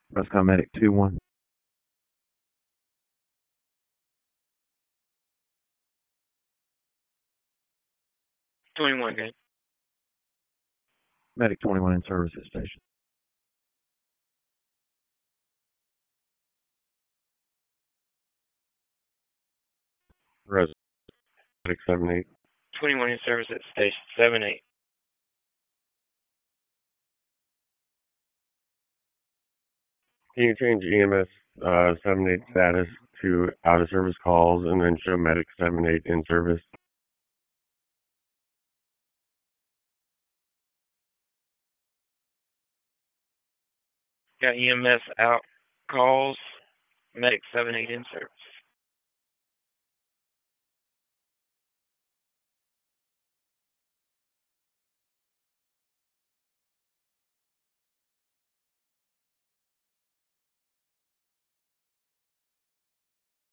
Rescom Medic 2-1. 21, good. Medic 21 in service at station. Res. Medic 7-8. 21 in service at station 7-8. Can you change EMS 7-8 status to out of service calls and then show Medic 7-8 in service? Got EMS out calls, Medic 7-8 in service.